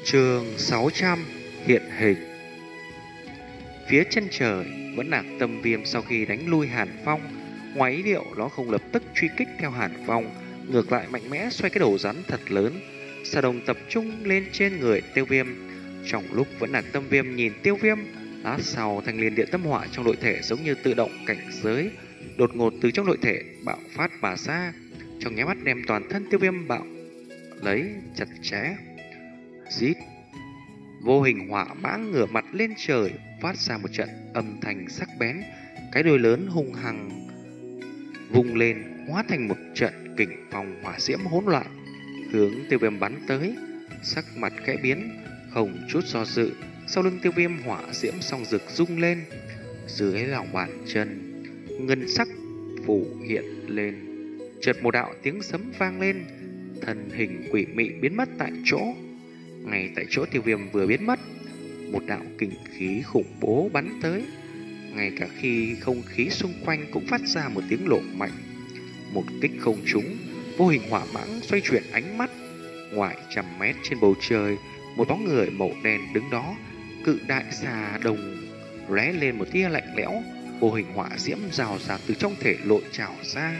Chương 600 hiện hình. Phía chân trời vẫn lạc tâm viêm sau khi đánh lui Hàn Phong. Ngoài ý liệu, nó không lập tức truy kích theo Hàn Phong, ngược lại mạnh mẽ xoay cái đầu rắn thật lớn. Xà đồng tập trung lên trên người Tiêu Viêm. Trong lúc vẫn lạc tâm viêm nhìn Tiêu Viêm, lát sau thanh liên điện tâm hỏa trong nội thể giống như tự động cảnh giới, đột ngột từ trong nội thể bạo phát mà ra, trong nháy mắt đem toàn thân Tiêu Viêm bạo lấy chặt chẽ. Rít, vô hình hỏa mãng ngửa mặt lên trời, phát ra một trận âm thanh sắc bén, cái đuôi lớn hung hăng vung lên, hóa thành một trận kình phong hỏa diễm hỗn loạn, hướng Tiêu Viêm bắn tới. Sắc mặt khẽ biến, không chút do dự, sau lưng Tiêu Viêm hỏa diễm song rực rung lên, dưới lòng bàn chân ngân sắc phủ hiện lên, chợt một đạo tiếng sấm vang lên, thân hình quỷ mị biến mất tại chỗ. Ngay tại chỗ Tiêu Viêm vừa biến mất, một đạo kình khí khủng bố bắn tới. Ngay cả khi không khí xung quanh cũng phát ra một tiếng nổ mạnh. Một kích không trúng, vô hình hỏa mãng xoay chuyển ánh mắt. Ngoài trăm mét trên bầu trời, một bóng người màu đen đứng đó, cự đại xà đồng lóe lên một tia lạnh lẽo, vô hình hỏa diễm rào rạt từ trong thể lội trào ra.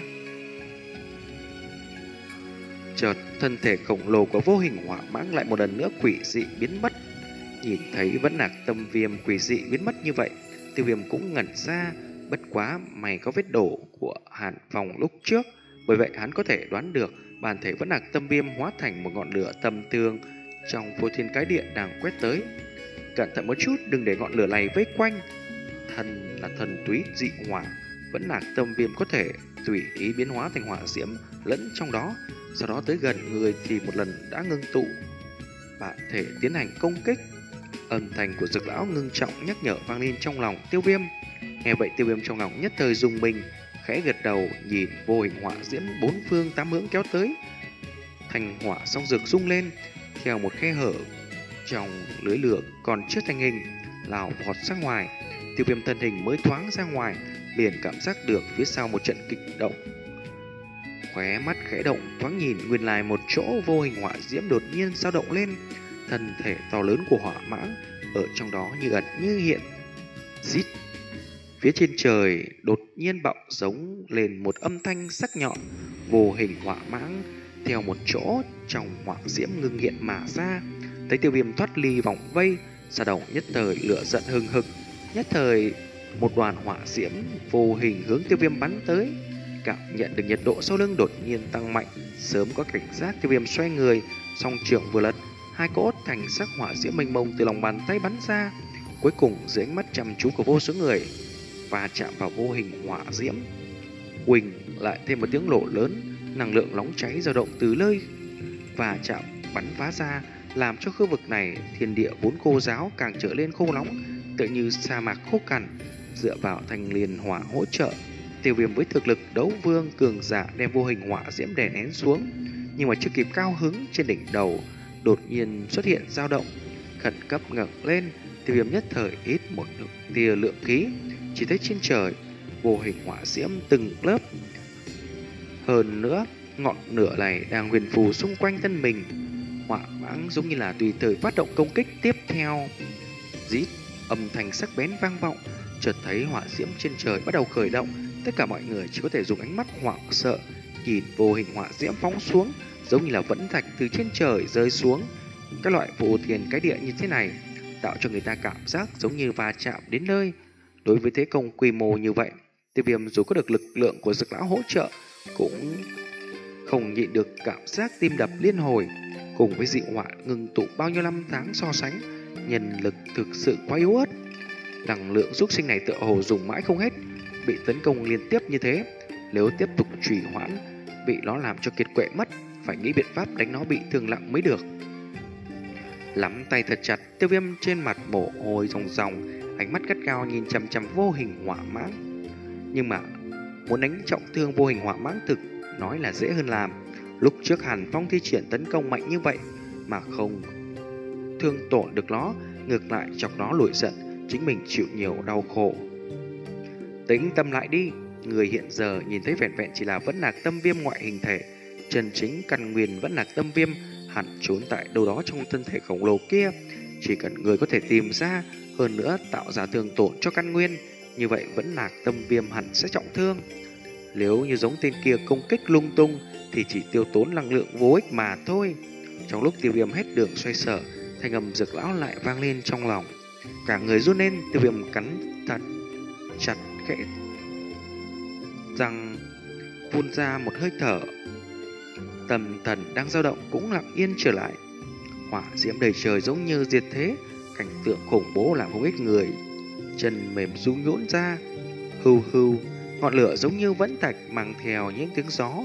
Chợt thân thể khổng lồ của vô hình hỏa mãng lại một lần nữa quỷ dị biến mất. Nhìn thấy vẫn lạc tâm viêm quỷ dị biến mất như vậy, Tiêu Viêm cũng ngẩn ra. Bất quá mày có vết đổ của Hàn Phong lúc trước, bởi vậy hắn có thể đoán được bản thể vẫn lạc tâm viêm hóa thành một ngọn lửa tầm tương trong phô thiên cái địa đang quét tới. Cẩn thận một chút, đừng để ngọn lửa này vây quanh. Thần là thần túy dị hỏa, vẫn lạc tâm viêm có thể tùy ý biến hóa thành hỏa diễm lẫn trong đó, sau đó tới gần người thì một lần đã ngưng tụ bản thể tiến hành công kích. Âm thanh của Dực lão ngưng trọng nhắc nhở vang lên trong lòng Tiêu Viêm. Nghe vậy Tiêu Viêm trong lòng nhất thời rùng mình, khẽ gật đầu nhìn vô hình hỏa diễm bốn phương tám hướng kéo tới. Thành hỏa song rực rung lên, theo một khe hở trong lưới lửa còn chưa thành hình, lao vọt ra ngoài. Tiêu Viêm thân hình mới thoáng ra ngoài, liền cảm giác được phía sau một trận kịch động. Khóe mắt khẽ động, thoáng nhìn nguyên lai một chỗ vô hình hỏa diễm đột nhiên dao động lên, thân thể to lớn của hỏa mãng ở trong đó như ẩn như hiện. Rít, phía trên trời đột nhiên bạo giống lên một âm thanh sắc nhọn, vô hình hỏa mãng theo một chỗ trong hỏa diễm ngưng hiện mà ra. Thấy Tiêu Viêm thoát ly vòng vây, Sa Đồng nhất thời lửa giận hừng hực, nhất thời một đoàn hỏa diễm vô hình hướng Tiêu Viêm bắn tới. Cảm nhận được nhiệt độ sau lưng đột nhiên tăng mạnh, sớm có cảnh giác, Tiêu Viêm xoay người, song trưởng vừa lật, hai cỗ thành sắc hỏa diễm mênh mông từ lòng bàn tay bắn ra, cuối cùng dưới ánh mắt chăm chú của vô số người và chạm vào vô hình hỏa diễm. Quỳnh lại thêm một tiếng nổ lớn, năng lượng nóng cháy dao động từ nơi và chạm bắn phá ra, làm cho khu vực này thiên địa vốn khô ráo càng trở lên khô nóng, tựa như sa mạc khô cằn. Dựa vào thanh liên hỏa hỗ trợ, Tiêu Viêm với thực lực đấu vương cường giả đem vô hình hỏa diễm đè nén xuống, nhưng mà chưa kịp cao hứng, trên đỉnh đầu đột nhiên xuất hiện dao động, khẩn cấp ngẩng lên. Tiêu Viêm nhất thời hít một tia lượng khí, chỉ thấy trên trời vô hình hỏa diễm từng lớp, hơn nữa ngọn lửa này đang huyền phù xung quanh thân mình. Hỏa mãng giống như là tùy thời phát động công kích tiếp theo. Rít, âm thanh sắc bén vang vọng, chợt thấy hỏa diễm trên trời bắt đầu khởi động. Tất cả mọi người chỉ có thể dùng ánh mắt hoảng sợ nhìn vô hình hỏa diễm phóng xuống, giống như là vẫn thạch từ trên trời rơi xuống. Các loại vô thiên cái địa như thế này tạo cho người ta cảm giác giống như va chạm đến nơi. Đối với thế công quy mô như vậy, Tiêu Viêm dù có được lực lượng của Dực lão hỗ trợ cũng không nhịn được cảm giác tim đập liên hồi. Cùng với dị hỏa ngừng tụ bao nhiêu năm tháng so sánh, nhân lực thực sự quá yếu ớt. Năng lượng xúc sinh này tựa hồ dùng mãi không hết, bị tấn công liên tiếp như thế, nếu tiếp tục trì hoãn, bị nó làm cho kiệt quệ mất, phải nghĩ biện pháp đánh nó bị thương nặng mới được. Lắm tay thật chặt, Tiêu Viêm trên mặt mồ hôi ròng ròng, ánh mắt gắt gao nhìn chằm chằm vô hình hỏa mãng. Nhưng mà muốn đánh trọng thương vô hình hỏa mãng thực nói là dễ hơn làm. Lúc trước Hàn Phong thi triển tấn công mạnh như vậy mà không thương tổn được nó, ngược lại chọc nó nổi giận, chính mình chịu nhiều đau khổ. Tĩnh tâm lại đi, người hiện giờ nhìn thấy vẹn vẹn chỉ là vẫn lạc tâm viêm ngoại hình thể, chân chính căn nguyên vẫn lạc tâm viêm hẳn trốn tại đâu đó trong thân thể khổng lồ kia. Chỉ cần người có thể tìm ra, hơn nữa tạo ra thương tổn cho căn nguyên, như vậy vẫn Nạc Tâm Viêm hẳn sẽ trọng thương. Nếu như giống tên kia công kích lung tung thì chỉ tiêu tốn năng lượng vô ích mà thôi. Trong lúc Tiêu Viêm hết đường xoay sở, thanh âm Dược lão lại vang lên trong lòng. Cả người run lên, Tiêu Viêm cắn thật chặt khẽ răng, phun ra một hơi thở. Tâm thần đang dao động cũng lặng yên trở lại. Hỏa diễm đầy trời giống như diệt thế, cảnh tượng khủng bố làm không ít người chân mềm run nhũn ra. Hưu hưu, ngọn lửa giống như vẫn thạch mang theo những tiếng gió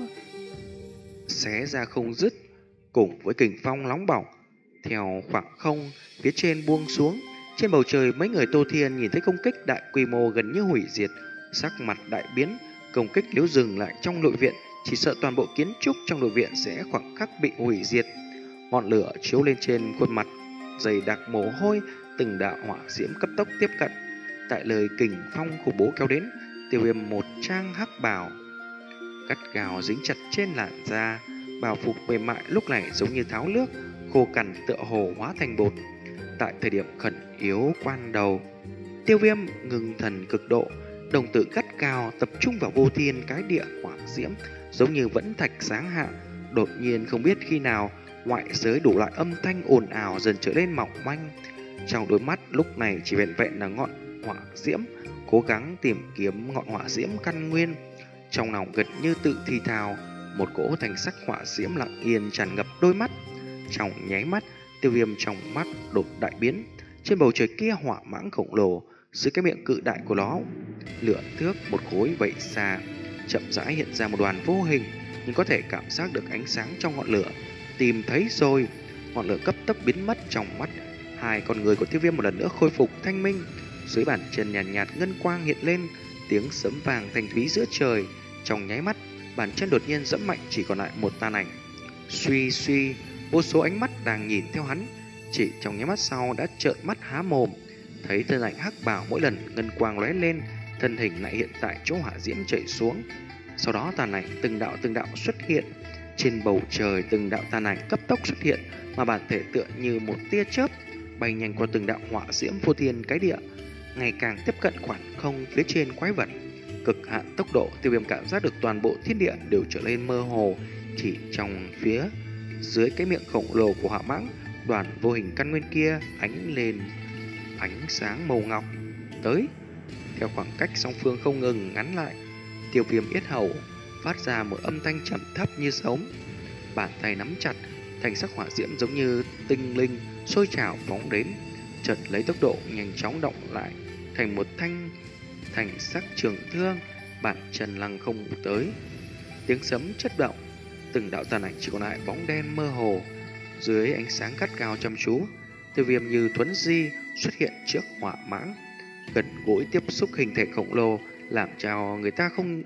xé ra không dứt, cùng với kình phong nóng bỏng theo khoảng không phía trên buông xuống. Trên bầu trời, mấy người Tô Thiên nhìn thấy công kích đại quy mô gần như hủy diệt, sắc mặt đại biến. Công kích nếu dừng lại trong nội viện, chỉ sợ toàn bộ kiến trúc trong nội viện sẽ khoảng khắc bị hủy diệt. Ngọn lửa chiếu lên trên khuôn mặt dày đặc mồ hôi, từng đạo hỏa diễm cấp tốc tiếp cận. Tại lời kình phong khủng bố kéo đến, Tiêu Viêm một trang hắc bào gắt gao dính chặt trên làn da, bào phục mềm mại lúc này giống như tháo nước, khô cằn tựa hồ hóa thành bột. Tại thời điểm khẩn yếu quan đầu, Tiêu Viêm ngừng thần cực độ, đồng tử gắt cao tập trung vào vô thiên cái địa hỏa diễm, giống như vẫn thạch sáng hạ. Đột nhiên không biết khi nào, ngoại giới đủ loại âm thanh ồn ào dần trở nên mỏng manh. Trong đôi mắt lúc này chỉ vẹn vẹn là ngọn hỏa diễm, cố gắng tìm kiếm ngọn hỏa diễm căn nguyên. Trong lòng gần như tự thì thào, một cỗ thành sắc hỏa diễm lặng yên tràn ngập đôi mắt. Trong nháy mắt, Tiêu Viêm trong mắt đột đại biến. Trên bầu trời kia hỏa mãng khổng lồ, dưới cái miệng cự đại của nó, lửa thước một khối vậy xa, chậm rãi hiện ra một đoàn vô hình, nhưng có thể cảm giác được ánh sáng trong ngọn lửa. Tìm thấy rồi, ngọn lửa cấp tốc biến mất trong mắt. Hai con người của Tiêu Viêm một lần nữa khôi phục thanh minh. Dưới bàn chân nhàn nhạt ngân quang hiện lên, tiếng sấm vàng thanh thúy giữa trời. Trong nháy mắt, bàn chân đột nhiên giẫm mạnh, chỉ còn lại một tàn ảnh. Suy suy, vô số ánh mắt đang nhìn theo hắn, chỉ trong nháy mắt sau đã trợn mắt há mồm. Thấy thân ảnh hắc bào mỗi lần ngân quang lóe lên, thân hình lại hiện tại chỗ hỏa diễm chảy xuống. Sau đó tàn ảnh từng đạo xuất hiện. Trên bầu trời từng đạo tàn ảnh cấp tốc xuất hiện, mà bản thể tựa như một tia chớp bay nhanh qua từng đạo hỏa diễm vô thiên cái địa, ngày càng tiếp cận khoảng không phía trên quái vật. Cực hạn tốc độ, Tiêu Viêm cảm giác được toàn bộ thiên địa đều trở nên mơ hồ. Chỉ trong phía dưới cái miệng khổng lồ của hỏa mãng, đoàn vô hình căn nguyên kia ánh lên ánh sáng màu ngọc. Tới, theo khoảng cách song phương không ngừng ngắn lại, Tiêu Viêm yết hầu phát ra một âm thanh trầm thấp như sấm. Bàn tay nắm chặt, thành sắc hỏa diễm giống như tinh linh sôi trào phóng đến, chợt lấy tốc độ nhanh chóng động lại thành một thanh thành sắc trường thương. Bàn chân lăng không tới, tiếng sấm chất động, từng đạo tàn ảnh chỉ còn lại bóng đen mơ hồ. Dưới ánh sáng gắt cao chăm chú, Tiêu Viêm như thuấn di xuất hiện trước hỏa mãng, gần gũi tiếp xúc hình thể khổng lồ, làm cho người ta không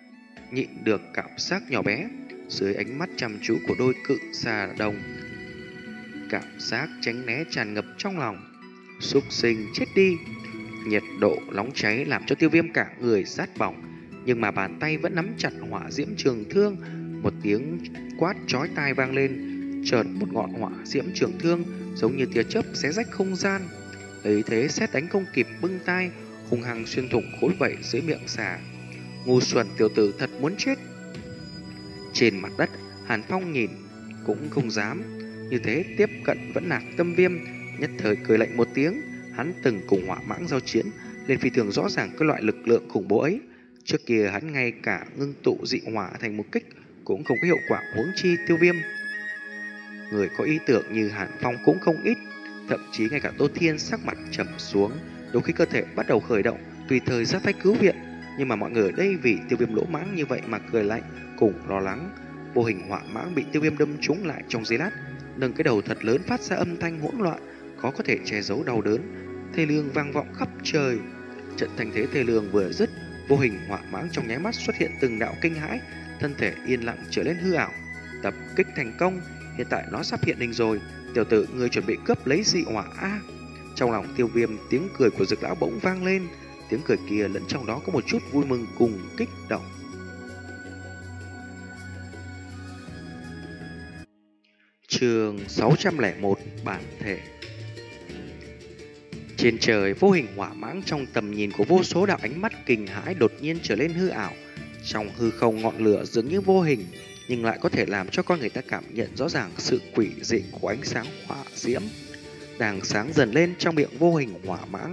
nhịn được cảm giác nhỏ bé. Dưới ánh mắt chăm chú của đôi cự xà đồng, cảm giác tránh né tràn ngập trong lòng. Súc sinh chết đi! Nhiệt độ nóng cháy làm cho Tiêu Viêm cả người rát bỏng, nhưng mà bàn tay vẫn nắm chặt hỏa diễm trường thương. Một tiếng quát chói tai vang lên, chợt một ngọn hỏa diễm trường thương giống như tia chớp xé rách không gian, lấy thế sét đánh không kịp bưng tay, hung hăng xuyên thủng khối vảy dưới miệng xà. Ngu xuẩn tiểu tử thật muốn chết! Trên mặt đất, Hàn Phong nhìn cũng không dám như thế tiếp cận Vẫn Nạc Tâm Viêm, nhất thời cười lạnh một tiếng. Hắn từng cùng hỏa mãng giao chiến, nên phi thường rõ ràng cái loại lực lượng khủng bố ấy. Trước kia hắn ngay cả ngưng tụ dị hỏa thành một kích cũng không có hiệu quả, huống chi Tiêu Viêm. Người có ý tưởng như Hàn Phong cũng không ít, thậm chí ngay cả Tô Thiên sắc mặt trầm xuống, đôi khi cơ thể bắt đầu khởi động, tùy thời ra tay cứu viện. Nhưng mà mọi người ở đây vì Tiêu Viêm lỗ mãng như vậy mà cười lạnh, cùng lo lắng. Vô hình hỏa mãng bị Tiêu Viêm đâm trúng lại trong giây lát, nâng cái đầu thật lớn phát ra âm thanh hỗn loạn, khó có thể che giấu đau đớn, thê lương vang vọng khắp trời. Trận thanh thế thê lương vừa dứt, vô hình hỏa mãng trong nháy mắt xuất hiện từng đạo kinh hãi, thân thể yên lặng trở lên hư ảo. Tập kích thành công, hiện tại nó sắp hiện hình rồi. Tiểu tử, ngươi chuẩn bị cướp lấy dị hỏa a? Trong lòng Tiêu Viêm, tiếng cười của Dực lão bỗng vang lên. Tiếng cười kia lẫn trong đó có một chút vui mừng cùng kích động. Chương 601 bản thể. Trên trời, vô hình hỏa mãng trong tầm nhìn của vô số đạo ánh mắt kinh hãi đột nhiên trở lên hư ảo. Trong hư không, ngọn lửa dường như vô hình, nhưng lại có thể làm cho con người ta cảm nhận rõ ràng sự quỷ dị của ánh sáng hỏa diễm đang sáng dần lên trong miệng vô hình hỏa mãng.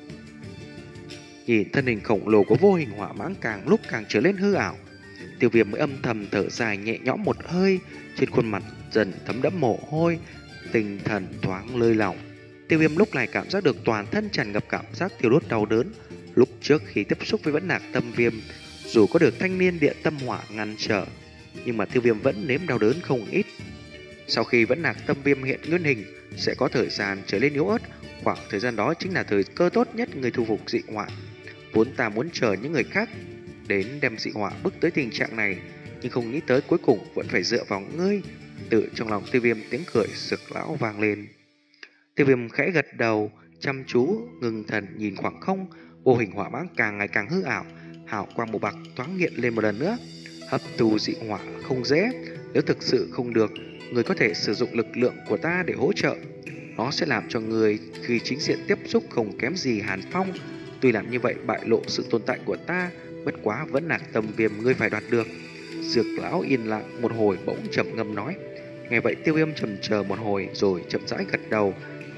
Nhìn thân hình khổng lồ của vô hình hỏa mãng càng lúc càng trở lên hư ảo, Tiêu Viêm mới âm thầm thở dài nhẹ nhõm một hơi, trên khuôn mặt dần thấm đẫm mồ hôi, tinh thần thoáng lơi lỏng. Tiêu Viêm lúc này cảm giác được toàn thân tràn ngập cảm giác thiêu đốt đau đớn. Lúc trước khi tiếp xúc với Vẫn Nạc Tâm Viêm, dù có được thanh niên địa tâm hỏa ngăn trở, nhưng mà Tiêu Viêm vẫn nếm đau đớn không ít. Sau khi Vẫn Nạc Tâm Viêm hiện nguyên hình, sẽ có thời gian trở lên yếu ớt. Khoảng thời gian đó chính là thời cơ tốt nhất người thu phục dị hỏa. Vốn ta muốn chờ những người khác đến đem dị hỏa bước tới tình trạng này, nhưng không nghĩ tới cuối cùng vẫn phải dựa vào ngươi. Tự trong lòng Tiêu Viêm tiếng cười sực lão vang lên. Tiêu Viêm khẽ gật đầu, chăm chú ngừng thần nhìn khoảng không. Vô hình hỏa mãng càng ngày càng hư ảo, hào quang màu bạc thoáng hiện lên một lần nữa. Hấp thu dị hỏa không dễ, nếu thực sự không được, người có thể sử dụng lực lượng của ta để hỗ trợ. Nó sẽ làm cho người khi chính diện tiếp xúc không kém gì Hàn Phong. Tuy làm như vậy bại lộ sự tồn tại của ta, bất quá Vẫn Nạc Tâm Viêm ngươi phải đoạt được. Dược lão yên lặng một hồi bỗng trầm ngâm nói. Nghe vậy Tiêu Viêm trầm chờ một hồi rồi chậm rãi gật đầu,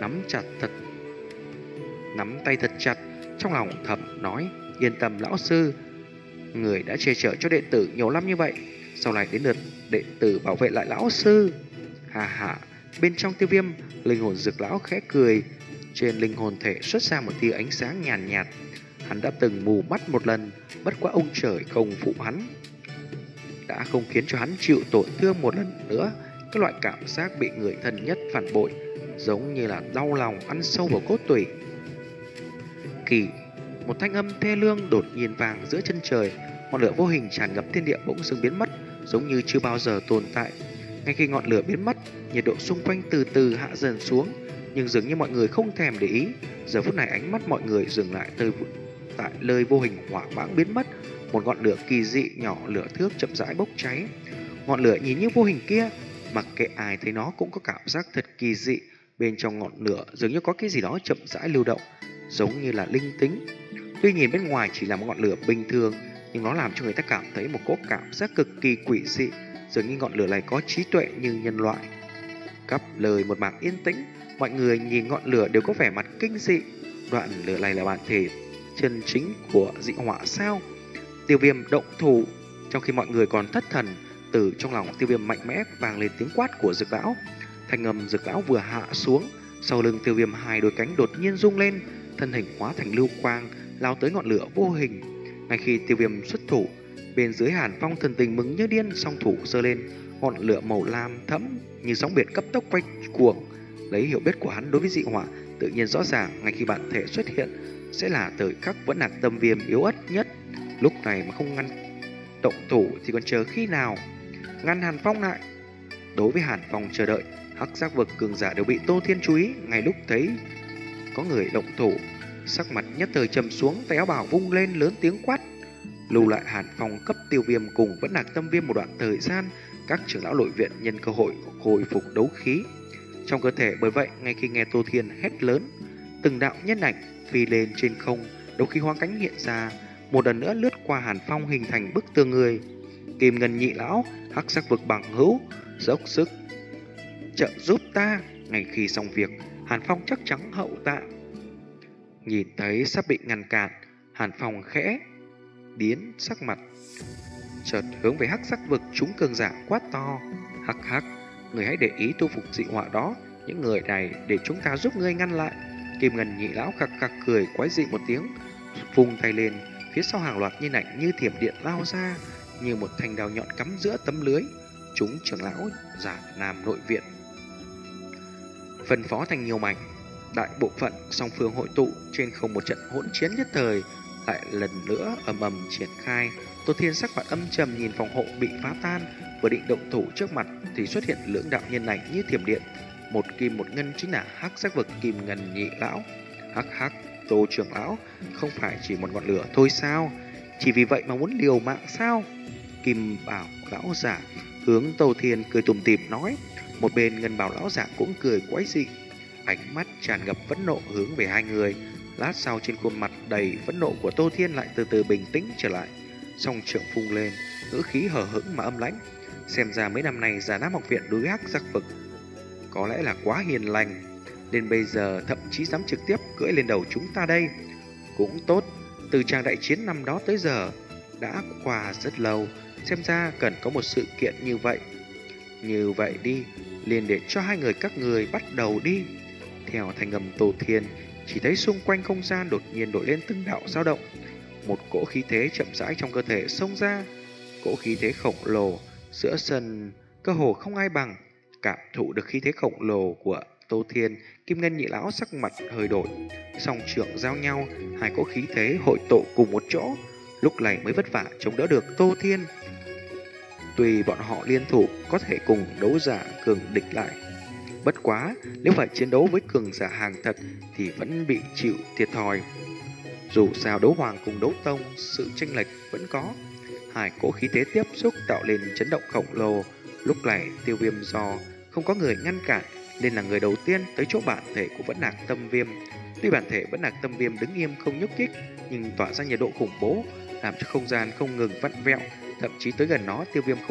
nắm tay thật chặt, trong lòng thầm nói: yên tâm lão sư, người đã che chở cho đệ tử nhiều năm như vậy, sau này đến lượt đệ tử bảo vệ lại lão sư. Hà hà. Bên trong Tiêu Viêm, linh hồn Dược lão khẽ cười, trên linh hồn thể xuất ra một tia ánh sáng nhàn nhạt. Hắn đã từng mù mắt một lần, bất quá ông trời không phụ hắn, đã không khiến cho hắn chịu tổn thương một lần nữa. Cái loại cảm giác bị người thân nhất phản bội giống như là đau lòng ăn sâu vào cốt tủy. Kỳ, một thanh âm thê lương đột nhiên vang giữa chân trời. Ngọn lửa vô hình tràn ngập thiên địa bỗng dưng biến mất, giống như chưa bao giờ tồn tại. Ngay khi ngọn lửa biến mất, nhiệt độ xung quanh từ từ hạ dần xuống, nhưng dường như mọi người không thèm để ý. Giờ phút này ánh mắt mọi người dừng lại tại nơi vô hình hỏa mãng biến mất. Một ngọn lửa kỳ dị nhỏ lửa thước chậm rãi bốc cháy. Ngọn lửa nhìn như vô hình kia, mặc kệ ai thấy nó cũng có cảm giác thật kỳ dị. Bên trong ngọn lửa dường như có cái gì đó chậm rãi lưu động, giống như là linh tính. Tuy nhìn bên ngoài chỉ là một ngọn lửa bình thường, nhưng nó làm cho người ta cảm thấy một cỗ cảm giác cực kỳ quỷ dị, dường như ngọn lửa này có trí tuệ như nhân loại. Cắp lời một mảng yên tĩnh, mọi người nhìn ngọn lửa đều có vẻ mặt kinh dị. Đoạn lửa này là bản thể chân chính của dị hỏa sao? Tiêu Viêm động thủ. Trong khi mọi người còn thất thần, từ trong lòng Tiêu Viêm mạnh mẽ vang lên tiếng quát của Dược lão. Thanh âm Dược lão vừa hạ xuống, sau lưng Tiêu Viêm hai đôi cánh đột nhiên rung lên, thân hình hóa thành lưu quang lao tới ngọn lửa vô hình. Ngay khi Tiêu Viêm xuất thủ, bên dưới Hàn Phong thần tình mừng như điên, song thủ giơ lên, ngọn lửa màu lam thẫm như sóng biển cấp tốc quay cuồng. Lấy hiểu biết của hắn đối với dị hỏa, tự nhiên rõ ràng ngay khi bản thể xuất hiện sẽ là thời khắc Vẫn Nạc Tâm Viêm yếu ớt nhất. Lúc này mà không ngăn động thủ thì còn chờ khi nào? Ngăn Hàn Phong lại. Đối với Hàn Phong chờ đợi, hắc giác vực cường giả đều bị Tô Thiên chú ý. Ngay lúc thấy có người động thủ, sắc mặt nhất thời trầm xuống, tay áo bào vung lên lớn tiếng quát. Lưu lại Hàn Phong cấp Tiêu Viêm cùng Vẫn Nạc Tâm Viêm một đoạn thời gian. Các trưởng lão nội viện nhân cơ hội hồi phục đấu khí trong cơ thể. Bởi vậy ngay khi nghe Tô Thiên hét lớn, từng đạo nhân ảnh phi lên trên không, đấu khí hoang cánh hiện ra, một lần nữa lướt qua Hàn Phong hình thành bức tường người. Kim Ngân nhị lão, hắc sắc vực bằng hữu, dốc sức trợ giúp ta. Ngay khi xong việc, Hàn Phong chắc chắn hậu tạ. Nhìn thấy sắp bị ngăn cản, Hàn Phong khẽ biến sắc mặt, chợt hướng về hắc sắc vực chúng cường giả quát to. Hắc hắc, người hãy để ý thu phục dị hỏa đó, những người này để chúng ta giúp ngươi ngăn lại. Kim Ngân nhị lão khặc khặc cười quái dị một tiếng, vung tay lên, phía sau hàng loạt nhân ảnh như thiểm điện lao ra, như một thanh đao nhọn cắm giữa tấm lưới. Chúng trưởng lão giả nam nội viện phân phó thành nhiều mảnh, đại bộ phận song phương hội tụ trên không. Một trận hỗn chiến nhất thời lại lần nữa ầm ầm triển khai. Tô Thiên sắc mặt âm trầm nhìn phòng hộ bị phá tan, vừa định động thủ trước mặt thì xuất hiện lưỡng đạo nhân ảnh như thiểm điện, một kim một ngân, chính là hắc sắc vực Kim Ngân nhị lão. Hắc hắc, Tô trưởng lão, không phải chỉ một ngọn lửa thôi sao? Chỉ vì vậy mà muốn liều mạng sao? Kim bảo lão giả hướng Tô Thiên cười tủm tỉm nói. Một bên Ngân Bào lão giả cũng cười quái dị, ánh mắt tràn ngập phẫn nộ hướng về hai người. Lát sau trên khuôn mặt đầy phẫn nộ của Tô Thiên lại từ từ bình tĩnh trở lại, song trưởng phung lên, ngữ khí hờ hững mà âm lãnh. Xem ra mấy năm nay Già Nam học viện đối ác giặc vực có lẽ là quá hiền lành, đến bây giờ thậm chí dám trực tiếp cưỡi lên đầu chúng ta đây. Cũng tốt, từ tràng đại chiến năm đó tới giờ đã qua rất lâu, xem ra cần có một sự kiện như vậy. Như vậy đi, liền để cho hai người các người bắt đầu đi. Theo thanh âm Tô Thiên, chỉ thấy xung quanh không gian đột nhiên nổi lên từng đạo dao động. Một cỗ khí thế chậm rãi trong cơ thể xông ra, cỗ khí thế khổng lồ giữa sân cơ hồ không ai bằng. Cảm thụ được khí thế khổng lồ của Tô Thiên, Kim Ngân nhị lão sắc mặt hơi đổi, song trưởng giao nhau, hai cỗ khí thế hội tụ cùng một chỗ, lúc này mới vất vả chống đỡ được Tô Thiên. Tuy bọn họ liên thủ có thể cùng đấu giả cường địch lại, bất quá nếu phải chiến đấu với cường giả hàng thật thì vẫn bị chịu thiệt thòi. Dù sao đấu hoàng cùng đấu tông, sự chênh lệch vẫn có. Hai cỗ khí thế tiếp xúc tạo lên chấn động khổng lồ. Lúc này Tiêu Viêm do không có người ngăn cản nên là người đầu tiên tới chỗ bản thể của Vẫn Nạc Tâm Viêm. Tuy bản thể Vẫn Nạc Tâm Viêm đứng im không nhúc nhích, nhưng tỏa ra nhiệt độ khủng bố, làm cho không gian không ngừng vặn vẹo. Thậm chí tới gần nó, Tiêu Viêm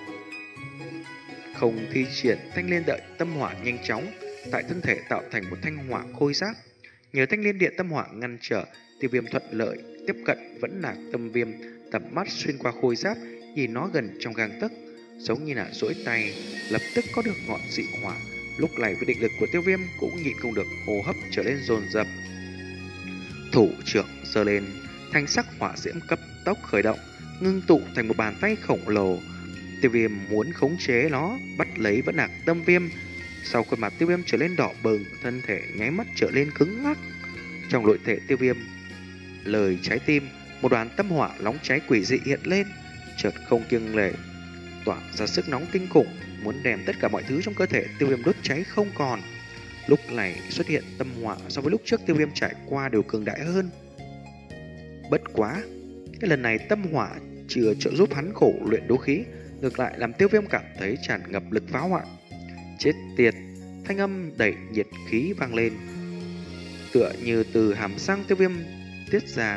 không thi triển thanh liên đợi tâm hỏa nhanh chóng tại thân thể tạo thành một thanh hỏa khôi giáp. Nhờ thanh liên điện tâm hỏa ngăn trở, Tiêu Viêm thuận lợi tiếp cận Vẫn Nạc Tâm Viêm, tầm mắt xuyên qua khôi giáp, nhìn nó gần trong gang tấc, giống như là duỗi tay lập tức có được ngọn dị hỏa. Lúc này với định lực của Tiêu Viêm cũng nhịn không được hô hấp trở lên dồn dập. Thủ trưởng giơ lên, thanh sắc hỏa diễm cấp tốc khởi động, ngưng tụ thành một bàn tay khổng lồ. Tiêu Viêm muốn khống chế nó, bắt lấy Vẫn Nạc Tâm Viêm. Sau khuôn mặt Tiêu Viêm trở lên đỏ bừng, thân thể nháy mắt trở lên cứng ngắc. Trong nội thể Tiêu Viêm lời trái tim, một đoàn tâm hỏa nóng cháy quỷ dị hiện lên, chợt không kiêng nể tỏa ra sức nóng kinh khủng, muốn đem tất cả mọi thứ trong cơ thể Tiêu Viêm đốt cháy không còn. Lúc này xuất hiện tâm hỏa so với lúc trước Tiêu Viêm trải qua đều cường đại hơn. Bất quá, cái lần này tâm hỏa chưa trợ giúp hắn khổ luyện đấu khí, ngược lại làm Tiêu Viêm cảm thấy tràn ngập lực phá hoại. Chết tiệt! Thanh âm đẩy nhiệt khí vang lên, tựa như từ hàm răng Tiêu Viêm tiết ra.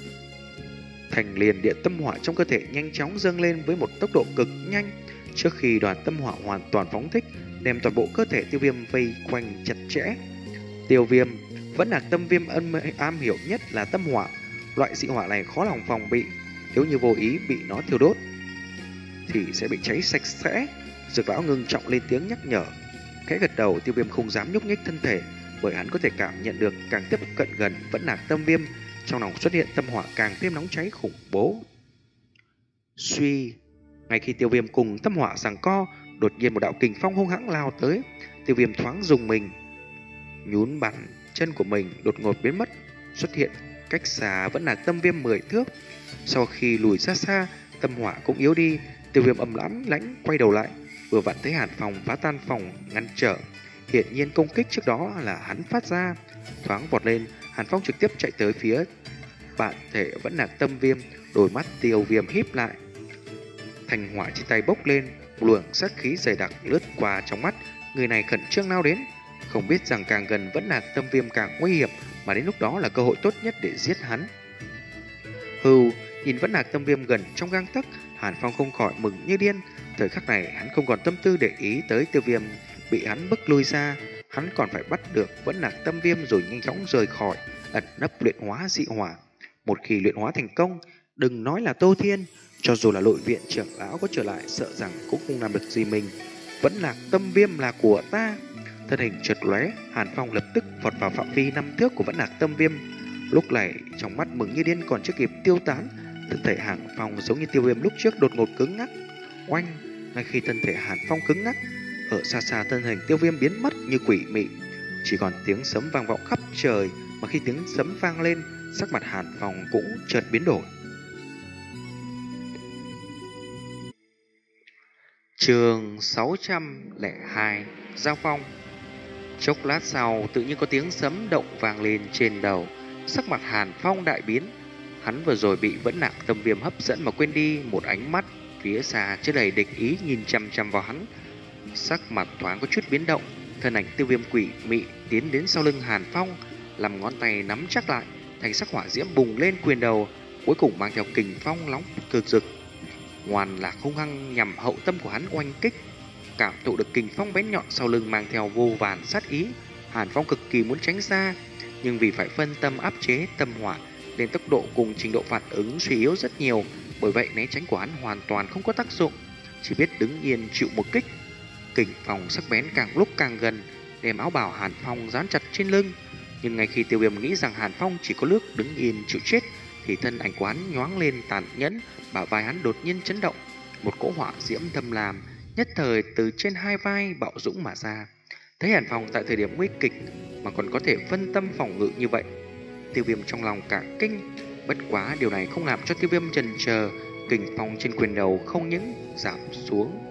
Thành liền điện tâm hỏa trong cơ thể nhanh chóng dâng lên với một tốc độ cực nhanh. Trước khi đoàn tâm hỏa hoàn toàn phóng thích, đem toàn bộ cơ thể Tiêu Viêm vây quanh chặt chẽ. Tiêu Viêm vẫn là Tâm Viêm am hiểu nhất là tâm hỏa. Loại dị hỏa này khó lòng phòng bị, nếu như vô ý bị nó thiêu đốt thì sẽ bị cháy sạch sẽ. Dược lão ngưng trọng lên tiếng nhắc nhở. Khẽ gật đầu, Tiêu Viêm không dám nhúc nhích thân thể, bởi hắn có thể cảm nhận được càng tiếp cận gần Vẫn Nạc Tâm Viêm, trong lòng xuất hiện tâm hỏa càng thêm nóng cháy khủng bố. Suy, ngay khi Tiêu Viêm cùng tâm hỏa giằng co, đột nhiên một đạo kình phong hung hãng lao tới. Tiêu Viêm thoáng dùng mình, nhún bàn chân của mình đột ngột biến mất, xuất hiện cách xa Vẫn Nạc Tâm Viêm 10 thước. Sau khi lùi ra xa, tâm hỏa cũng yếu đi. Tiêu Viêm âm lãnh quay đầu lại, vừa vặn thấy Hàn Phong phá tan phòng ngăn trở. Hiển nhiên công kích trước đó là hắn phát ra. Thoáng vọt lên, Hàn Phong trực tiếp chạy tới phía bản thể Vẫn Nạc Tâm Viêm. Đôi mắt Tiêu Viêm híp lại, thành hỏa trên tay bốc lên, một luồng sát khí dày đặc lướt qua trong mắt. Người này khẩn trương lao đến, không biết rằng càng gần Vẫn Nạc Tâm Viêm càng nguy hiểm, mà đến lúc đó là cơ hội tốt nhất để giết hắn. Hưu, nhìn Vẫn Nạc Tâm Viêm gần trong gang tấc, Hàn Phong không khỏi mừng như điên. Thời khắc này hắn không còn tâm tư để ý tới Tiêu Viêm bị hắn bức lui ra, hắn còn phải bắt được Vẫn Nạc Tâm Viêm rồi nhanh chóng rời khỏi, ẩn nấp luyện hóa dị hỏa. Một khi luyện hóa thành công, đừng nói là Tô Thiên, cho dù là nội viện trưởng lão có trở lại, sợ rằng cũng không làm được gì mình. Vẫn Nạc Tâm Viêm là của ta. Thân hình chợt lóe, Hàn Phong lập tức vọt vào phạm vi 5 thước của Vẫn Nạc Tâm Viêm. Lúc này trong mắt mừng như điên còn chưa kịp tiêu tán, thân thể Hàn Phong giống như Tiêu Viêm lúc trước đột ngột cứng ngắc. Oanh! Ngay khi thân thể Hàn Phong cứng ngắc, ở xa xa thân hình Tiêu Viêm biến mất như quỷ mị, chỉ còn tiếng sấm vang vọng khắp trời. Mà khi tiếng sấm vang lên, sắc mặt Hàn Phong cũng chợt biến đổi. Chương 602 Giao phong. Chốc lát sau, tự nhiên có tiếng sấm động vang lên trên đầu. Sắc mặt Hàn Phong đại biến. Hắn vừa rồi bị Vẫn Nạc Tâm Viêm hấp dẫn mà quên đi một ánh mắt phía xa chứa đầy địch ý nhìn chằm chằm vào hắn. Sắc mặt thoáng có chút biến động, thân ảnh Tiêu Viêm quỷ mị tiến đến sau lưng Hàn Phong, làm ngón tay nắm chắc lại, thành sắc hỏa diễm bùng lên quyền đầu, cuối cùng mang theo kình phong nóng cực rực. Ngoan là hung hăng nhằm hậu tâm của hắn oanh kích. Cảm thụ được kình phong bén nhọn sau lưng mang theo vô vàn sát ý, Hàn Phong cực kỳ muốn tránh ra, nhưng vì phải phân tâm áp chế tâm hỏa nên tốc độ cùng trình độ phản ứng suy yếu rất nhiều, bởi vậy né tránh của hắn hoàn toàn không có tác dụng, chỉ biết đứng yên chịu một kích. Kình phong sắc bén càng lúc càng gần, đem áo bào Hàn Phong dán chặt trên lưng. Nhưng ngay khi Tiêu Viêm nghĩ rằng Hàn Phong chỉ có nước đứng yên chịu chết, thì thân ảnh của hắn nhoáng lên tàn nhẫn, bả vai hắn đột nhiên chấn động, một cỗ hỏa diễm thâm lam nhất thời từ trên hai vai bạo dũng mà ra. Thấy Hàn Phong tại thời điểm nguy kịch mà còn có thể phân tâm phòng ngự như vậy, Tiêu Viêm trong lòng cả kinh. Bất quá điều này không làm cho Tiêu Viêm chần chờ, kình phong trên quyền đầu không những giảm xuống,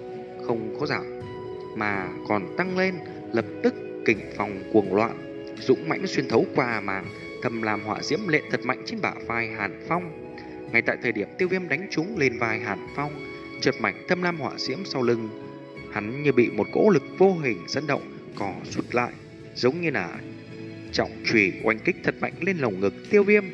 không có giảm mà còn tăng lên, lập tức kình phong cuồng loạn, dũng mãnh xuyên thấu qua màng, thầm làm hỏa diễm lệ thật mạnh trên bả vai Hàn Phong. Ngay tại thời điểm Tiêu Viêm đánh trúng lên vai Hàn Phong, chợt mảnh thâm lam hỏa diễm sau lưng hắn như bị một cỗ lực vô hình dẫn động, cò rút lại, giống như là trọng chùy oanh kích thật mạnh lên lồng ngực Tiêu Viêm.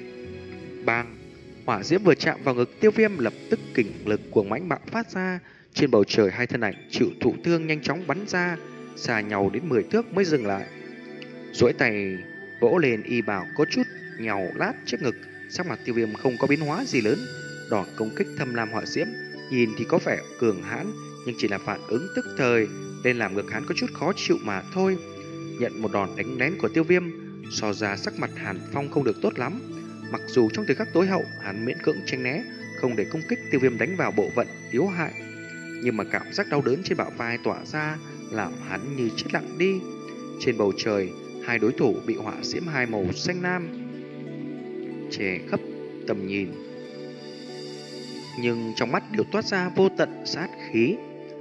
Bang! Hỏa diễm vừa chạm vào ngực Tiêu Viêm, lập tức kình lực cuồng mãnh bạo phát ra. Trên bầu trời hai thân ảnh chịu thụ thương nhanh chóng bắn ra, xa nhau đến 10 thước mới dừng lại. Duỗi tay vỗ lên y bào có chút nhàu lát trước ngực, sắc mặt Tiêu Viêm không có biến hóa gì lớn. Đòn công kích thâm lam hỏa diễm nhìn thì có vẻ cường hãn, nhưng chỉ là phản ứng tức thời nên làm ngực hắn có chút khó chịu mà thôi. Nhận một đòn đánh lén của Tiêu Viêm, so ra sắc mặt Hàn Phong không được tốt lắm. Mặc dù trong thời khắc tối hậu hắn miễn cưỡng tránh né, không để công kích Tiêu Viêm đánh vào bộ phận yếu hại, nhưng mà cảm giác đau đớn trên bả vai tỏa ra làm hắn như chết lặng đi. Trên bầu trời, hai đối thủ bị hỏa diễm hai màu xanh lam che khắp tầm nhìn, nhưng trong mắt đều toát ra vô tận sát khí.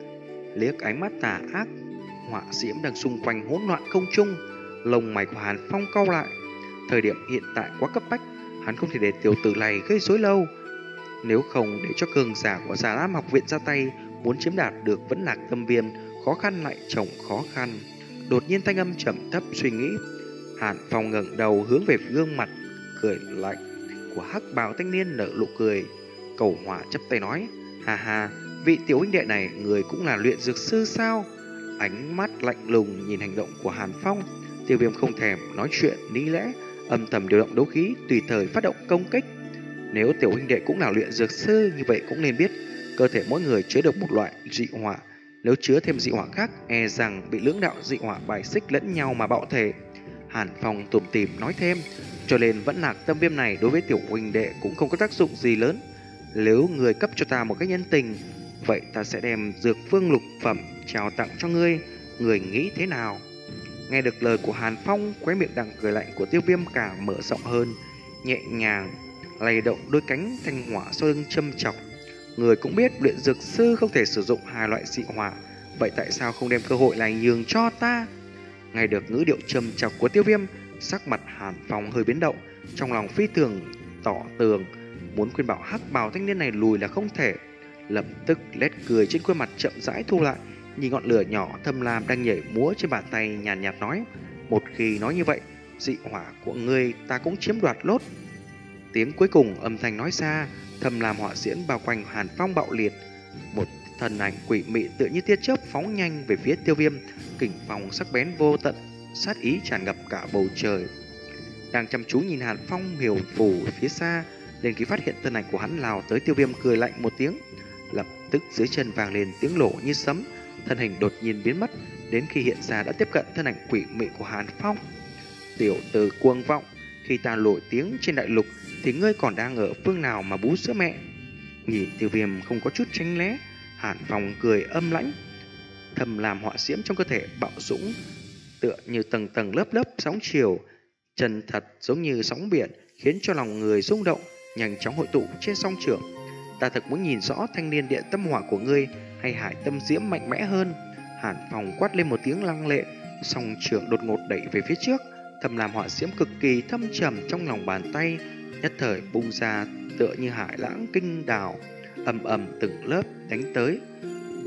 Liếc ánh mắt tà ác, hỏa diễm đang xung quanh hỗn loạn không trung, lông mày của Hàn Phong cau lại. Thời điểm hiện tại quá cấp bách, hắn không thể để tiểu tử này gây rối lâu. Nếu không để cho cường giả của Già Lam học viện ra tay, muốn chiếm đạt được Vẫn Lạc Tâm Viêm, khó khăn lại chồng khó khăn. Đột nhiên thanh âm trầm thấp suy nghĩ, Hàn Phong ngẩng đầu hướng về gương mặt cười lạnh của hắc bào thanh niên, nở nụ cười cầu hòa, chắp tay nói: "Ha ha, vị tiểu huynh đệ này, người cũng là luyện dược sư sao?" Ánh mắt lạnh lùng nhìn hành động của Hàn Phong, Tiêu Viêm không thèm nói chuyện lý lẽ, âm thầm điều động đấu khí, tùy thời phát động công kích. Nếu tiểu huynh đệ cũng là luyện dược sư, như vậy cũng nên biết cơ thể mỗi người chứa được một loại dị hỏa. Nếu chứa thêm dị hỏa khác, e rằng bị lưỡng đạo dị hỏa bài xích lẫn nhau mà bạo thể. Hàn Phong tủm tỉm nói thêm, cho nên Vẫn Lạc Tâm Viêm này đối với tiểu huynh đệ cũng không có tác dụng gì lớn. Nếu người cấp cho ta một cái nhân tình, vậy ta sẽ đem dược phương lục phẩm trao tặng cho ngươi, người nghĩ thế nào? Nghe được lời của Hàn Phong, khóe miệng đằng cười lạnh của Tiêu Viêm càng mở rộng hơn, nhẹ nhàng lay động đôi cánh thanh hỏa sau lưng châm chọc. Người cũng biết luyện dược sư không thể sử dụng hai loại dị hỏa, vậy tại sao không đem cơ hội này nhường cho ta? Nghe được ngữ điệu châm chọc của Tiêu Viêm, sắc mặt Hàn Phong hơi biến động, trong lòng phi thường tỏ tường, muốn khuyên bảo hắc bào thanh niên này lùi là không thể. Lập tức nét cười trên khuôn mặt chậm rãi thu lại, nhìn ngọn lửa nhỏ thâm lam đang nhảy múa trên bàn tay, nhàn nhạt nói: "Một khi nói như vậy, dị hỏa của ngươi ta cũng chiếm đoạt lốt." Tiếng cuối cùng âm thanh nói ra, thầm làm hỏa diễm bao quanh Hàn Phong bạo liệt. Một thân ảnh quỷ mị tựa như tia chớp phóng nhanh về phía Tiêu Viêm, kình phong sắc bén vô tận, sát ý tràn ngập cả bầu trời. Đang chăm chú nhìn Hàn Phong hiều phù phía xa, liền khi phát hiện thân ảnh của hắn lao tới, Tiêu Viêm cười lạnh một tiếng, lập tức dưới chân vang lên tiếng nổ như sấm, thân hình đột nhiên biến mất, đến khi hiện ra đã tiếp cận thân ảnh quỷ mị của Hàn Phong. "Tiểu tử cuồng vọng, khi ta nổi tiếng trên đại lục thì ngươi còn đang ở phương nào mà bú sữa mẹ?" Nhìn Tiêu Viêm không có chút tránh né, Hàn Phong cười âm lãnh, thầm làm hỏa diễm trong cơ thể bạo dũng, tựa như tầng tầng lớp lớp sóng chiều, chân thật giống như sóng biển, khiến cho lòng người rung động, nhanh chóng hội tụ trên song trường. "Ta thật muốn nhìn rõ thanh niên điện tâm hỏa của ngươi hay hải tâm diễm mạnh mẽ hơn." Hàn Phong quát lên một tiếng lăng lệ, song trường đột ngột đẩy về phía trước, thầm làm hỏa diễm cực kỳ thâm trầm trong lòng bàn tay, nhất thời bung ra tựa như hải lãng kinh đảo, ầm ầm từng lớp đánh tới.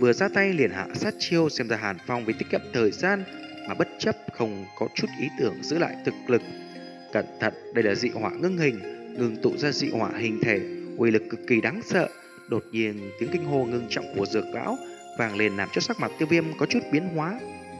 vừa ra tay liền hạ sát chiêu, xem ra Hàn Phong vì tiết kiệm thời gian mà bất chấp không có chút ý tưởng giữ lại thực lực. Cẩn thận, đây là dị hỏa ngưng hình, ngưng tụ ra dị hỏa hình thể, uy lực cực kỳ đáng sợ. Đột nhiên tiếng kinh hô ngưng trọng của Dược lão vang lên làm cho sắc mặt Tiêu Viêm có chút biến hóa.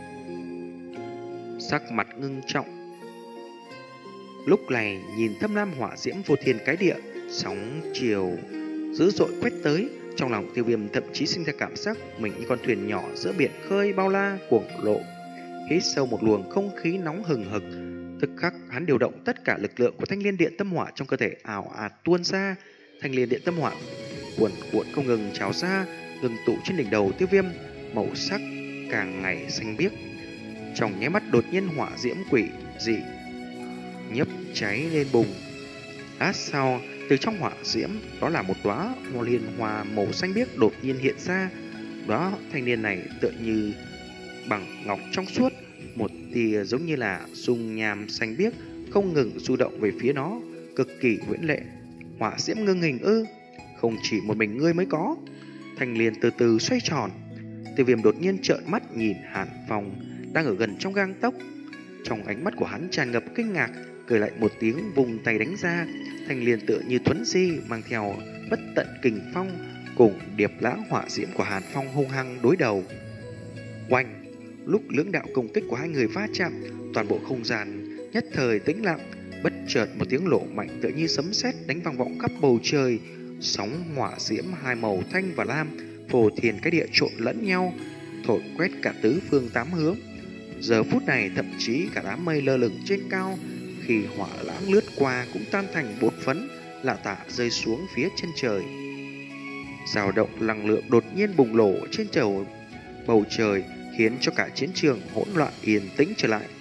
Sắc mặt ngưng trọng. Lúc này nhìn thâm lam hỏa diễm vô thiên cái địa, sóng chiều dữ dội quét tới, trong lòng Tiêu Viêm thậm chí sinh ra cảm giác mình như con thuyền nhỏ giữa biển khơi bao la cuồng lộ. Hít sâu một luồng không khí nóng hừng hực, tức khắc hắn điều động tất cả lực lượng của Thanh Liên Điện Tâm Hỏa trong cơ thể ảo ạt tuôn ra. Thanh Liên Điện Tâm Hỏa cuồn cuộn không ngừng trào ra, ngừng tụ trên đỉnh đầu Tiêu Viêm, màu sắc càng ngày xanh biếc. Trong nháy mắt đột nhiên hỏa diễm quỷ dị nhấp cháy lên bùng. Lát sau, từ trong hỏa diễm đó là một đóa liên hoa màu xanh biếc đột nhiên hiện ra. Đóa thanh niên này tựa như bằng ngọc trong suốt, một tia giống như là dung nham xanh biếc không ngừng du động về phía nó, cực kỳ huyễn lệ. Hỏa diễm ngưng hình ư? Không chỉ một mình ngươi mới có. Thanh liên từ từ xoay tròn. Tiêu Viêm đột nhiên trợn mắt nhìn Hàn Phong đang ở gần trong gang tấc. Trong ánh mắt của hắn tràn ngập kinh ngạc, cười lại một tiếng vùng tay đánh ra. Thanh liên tựa như thuấn di mang theo bất tận kình phong cùng điệp lãng hỏa diễm của Hàn Phong hung hăng đối đầu. Oanh! Lúc lưỡng đạo công kích của hai người va chạm, toàn bộ không gian nhất thời tĩnh lặng. Bất chợt một tiếng nổ mạnh tựa như sấm sét đánh vang vọng khắp bầu trời. Sóng hỏa diễm hai màu thanh và lam phô thiên cái địa trộn lẫn nhau, thổi quét cả tứ phương tám hướng. Giờ phút này thậm chí cả đám mây lơ lửng trên cao, khi hỏa lãng lướt qua cũng tan thành bột phấn, lạ tả rơi xuống phía chân trời. Dao động năng lượng đột nhiên bùng nổ trên bầu trời, khiến cho cả chiến trường hỗn loạn yên tĩnh trở lại.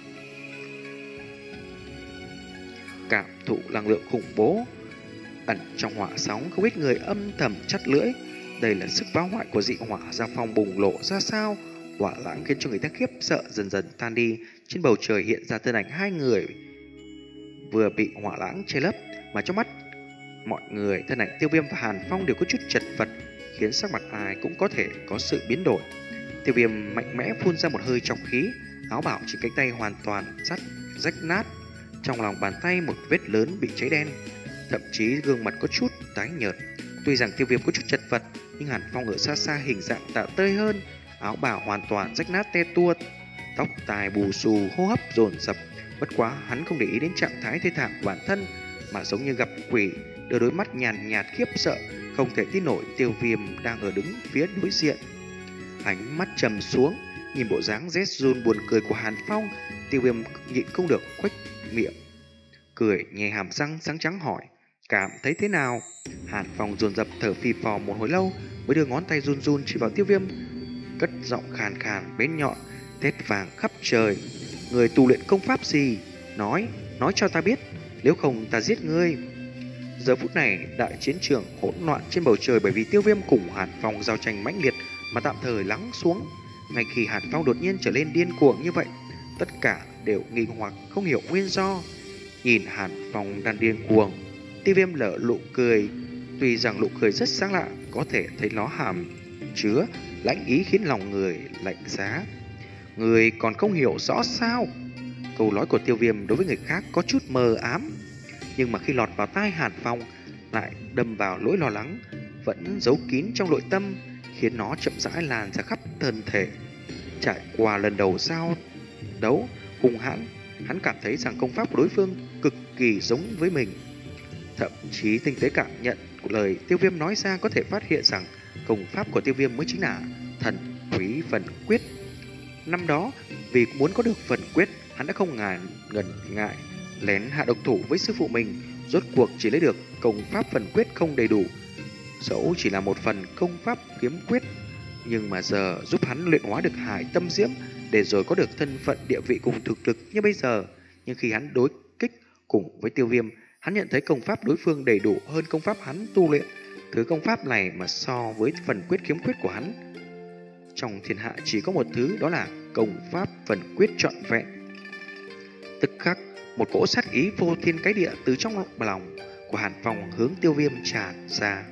Cảm thụ năng lượng khủng bố ẩn trong hỏa sóng, không ít người âm thầm chắt lưỡi. Đây là sức phá hoại của dị hỏa giao phong bùng nổ ra sao? Hỏa lãng khiến cho người ta khiếp sợ dần dần tan đi. Trên bầu trời hiện ra thân ảnh hai người vừa bị hỏa lãng che lấp, mà trong mắt mọi người thân ảnh Tiêu Viêm và Hàn Phong đều có chút chật vật, khiến sắc mặt ai cũng có thể có sự biến đổi. Tiêu Viêm mạnh mẽ phun ra một hơi trọng khí, áo bảo trên cánh tay hoàn toàn rách nát, trong lòng bàn tay một vết lớn bị cháy đen, thậm chí gương mặt có chút tái nhợt. Tuy rằng Tiêu Viêm có chút chật vật, nhưng Hàn Phong ở xa xa hình dạng tạ tơi hơn, áo bào hoàn toàn rách nát te tua, tóc tai bù xù, hô hấp dồn dập. Bất quá hắn không để ý đến trạng thái thê thảm của bản thân, mà giống như gặp quỷ, đưa đôi mắt nhàn nhạt khiếp sợ, không thể tin nổi Tiêu Viêm đang ở đứng phía đối diện. Ánh mắt trầm xuống, nhìn bộ dáng rét run buồn cười của Hàn Phong, Tiêu Viêm nhịn không được khuếch miệng, cười nhè hàm răng sáng trắng hỏi: cảm thấy thế nào? Hàn Phong dồn dập thở phì phò một hồi lâu, mới đưa ngón tay run run chỉ vào Tiêu Viêm, cất giọng khàn khàn bén nhọn, thét vàng khắp trời: người tu luyện công pháp gì? Nói cho ta biết, nếu không ta giết ngươi. Giờ phút này đại chiến trường hỗn loạn trên bầu trời, bởi vì Tiêu Viêm cùng Hàn Phong giao tranh mãnh liệt mà tạm thời lắng xuống. Ngay khi Hàn Phong đột nhiên trở lên điên cuồng như vậy, tất cả đều nghi hoặc không hiểu nguyên do. Nhìn Hàn Phong đang điên cuồng, Tiêu Viêm lở nụ cười. Tuy rằng nụ cười rất sáng lạ, có thể thấy nó hàm chứa lãnh ý khiến lòng người lạnh giá. Người còn không hiểu rõ sao? Câu nói của Tiêu Viêm đối với người khác có chút mờ ám, nhưng mà khi lọt vào tai Hàn Phong lại đâm vào nỗi lo lắng vẫn giấu kín trong nội tâm, khiến nó chậm rãi lan ra khắp thân thể. Trải qua lần đầu giao đấu hung hãn, hắn cảm thấy rằng công pháp của đối phương cực kỳ giống với mình. Thậm chí tinh tế cảm nhận của lời Tiêu Viêm nói ra, có thể phát hiện rằng công pháp của Tiêu Viêm mới chính là thần quý phần quyết. Năm đó vì muốn có được phần quyết, hắn đã không ngần ngại lén hạ độc thủ với sư phụ mình. Rốt cuộc chỉ lấy được công pháp phần quyết không đầy đủ, dẫu chỉ là một phần công pháp kiếm quyết, nhưng mà giờ giúp hắn luyện hóa được hải tâm diễm, để rồi có được thân phận địa vị cùng thực lực như bây giờ. Nhưng khi hắn đối kích cùng với Tiêu Viêm, hắn nhận thấy công pháp đối phương đầy đủ hơn công pháp hắn tu luyện. Thứ công pháp này mà so với phần quyết kiếm quyết của hắn, trong thiên hạ chỉ có một thứ, đó là công pháp phần quyết trọn vẹn. Tức khắc một cỗ sát ý vô thiên cái địa từ trong lòng của Hàn Phong hướng Tiêu Viêm tràn ra.